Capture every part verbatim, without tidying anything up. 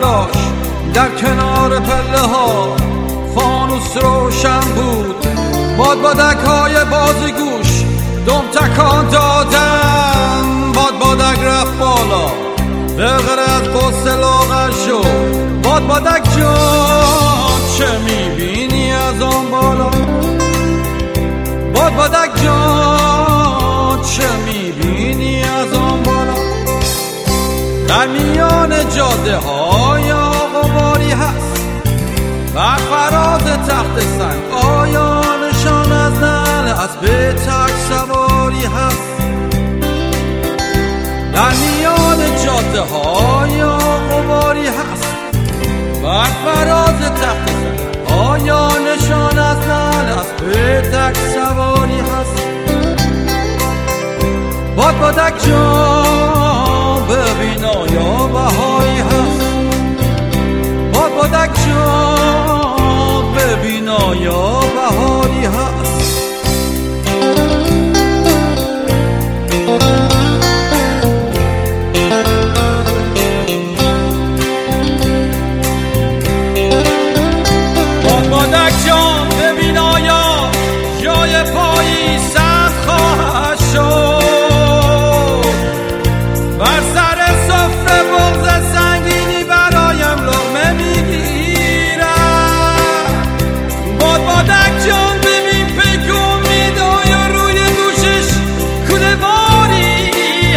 داشت در کنار پله ها فانوس روشن بود، باد بادک های بازیگوش دم تکان دادن، باد بادک رفت بالا بغیر از قصه لاغر شد. باد بادک جان چه میبینی از آن بالا؟ باد بادک جان چه میبینی از آن بالا؟ در میان جاده های غباری هست بر فراز تخت سنگ، آیا نشان از نعل اسب تک سواری هست؟ در میان جاده های غباری هست بر فراز تخت سنگ، آیا نشان از نعل اسب تک سواری هست؟ باد بادک جان ببین آیا بهاری هست؟ باد بادک جان ببین آیا بهاری هست؟ باد بادک جان ببین آیا جای پایی سخت خواهد شد، بر سر سفره بغض سنگینی برایم لقمه میگیرد. باد بادک جان ببین پیک امید آیا روی دوشش کوله باری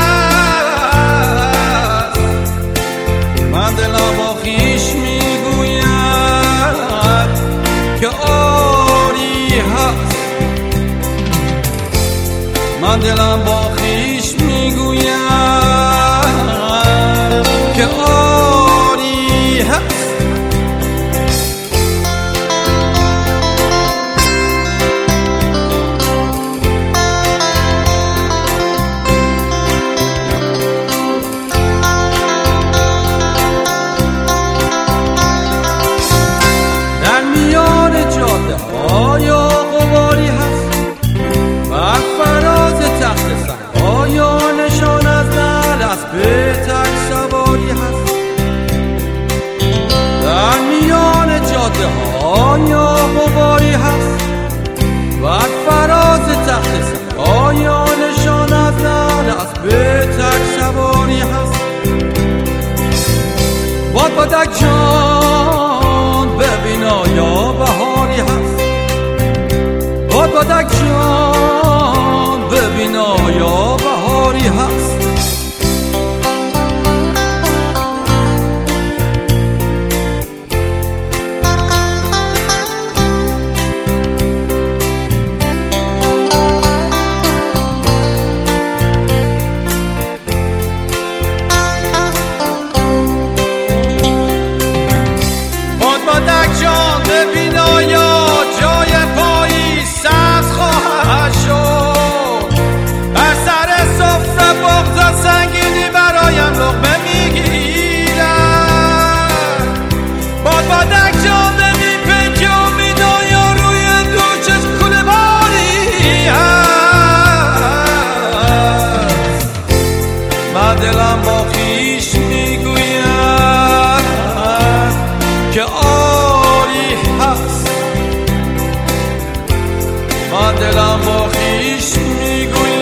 هست؟ من دلم با خویش میگوید که آری هست، من دلم با خویش میگوید که آری هست. در میان جاده آیا غباری هست بر فراز تخت سنگ، آیا نشان از نعل اسب تک سواری هست؟ در میان جاده آیا غباری هست بر فراز تخت سنگ، آیا نشان از نعل اسب تک سواری هست؟ باد بادک جان ببین آیا بهاری هست؟ باد بادک جان ببین آیا بهاری هست؟ باد بادک جان ببین آیا جای پایی سبز خواهد شد، بر سر سفره بغض سنگینی برایم لقمه میگیرد. باد بادک جان ببین پیک امید آیا روی دوشش کوله باری هست؟ من دلم با خویش میگوید که آری هست، من دلم با خویش میگوید